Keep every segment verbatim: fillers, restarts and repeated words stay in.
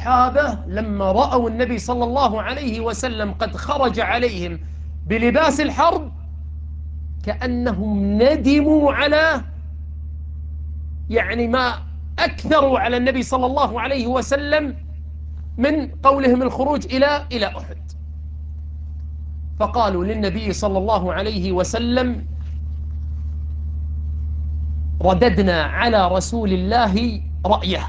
الصحابة لما رأوا النبي صلى الله عليه وسلم قد خرج عليهم بلباس الحرب كأنهم ندموا على يعني ما أكثروا على النبي صلى الله عليه وسلم من قولهم الخروج إلى إلى أحد. فقالوا للنبي صلى الله عليه وسلم: رددنا على رسول الله رأيه.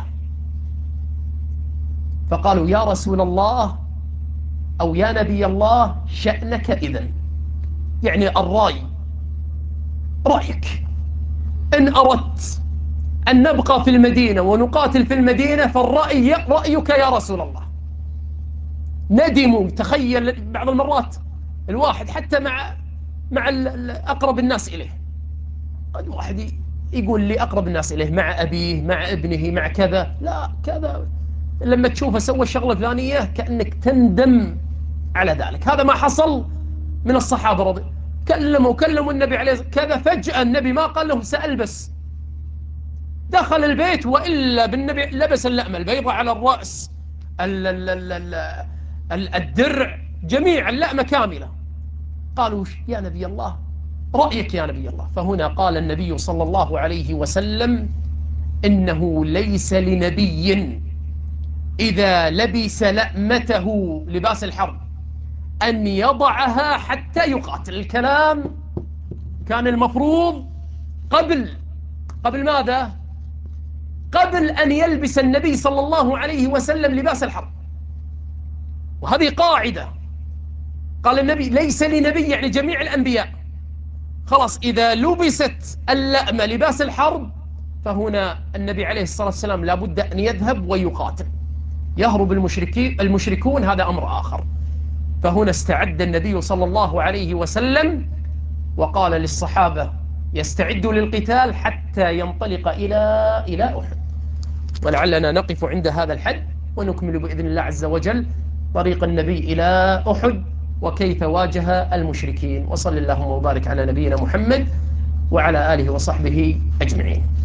فقالوا: يا رسول الله أو يا نبي الله شأنك إذن، يعني الرأي رأيك، إن أردت أن نبقى في المدينة ونقاتل في المدينة فالرأي رأيك يا رسول الله. ندموا. تخيل بعض المرات الواحد حتى مع مع أقرب الناس إليه، الواحد يقول لي أقرب الناس إليه مع أبيه مع ابنه مع كذا، لا كذا، لما تشوفه سوى الشغلة الفلانية كأنك تندم على ذلك. هذا ما حصل من الصحابة رضي كلموا كلموا النبي عليه كذا، فجأة النبي ما قال لهم سأل، بس دخل البيت وإلا بالنبي لبس اللأمة البيضاء على الرأس، ال ال ال ال ال الدرع، جميع اللأمة كاملة. قالوا: يا نبي الله رأيك يا نبي الله. فهنا قال النبي صلى الله عليه وسلم: إنه ليس لنبي إذا لبس لأمته لباس الحرب أن يضعها حتى يقاتل. الكلام كان المفروض قبل قبل ماذا؟ قبل أن يلبس النبي صلى الله عليه وسلم لباس الحرب. وهذه قاعدة قال النبي: ليس لنبي، يعني جميع الأنبياء خلاص إذا لبست اللأمة لباس الحرب فهنا النبي عليه الصلاة والسلام لابد أن يذهب ويقاتل، يهرب المشركين المشركون، هذا أمر آخر. فهنا استعد النبي صلى الله عليه وسلم وقال للصحابة يستعدوا للقتال حتى ينطلق إلى إلى أحد. ولعلنا نقف عند هذا الحد ونكمل بإذن الله عز وجل طريق النبي إلى أحد وكيف واجه المشركين. وصل اللهم وبارك على نبينا محمد وعلى آله وصحبه أجمعين.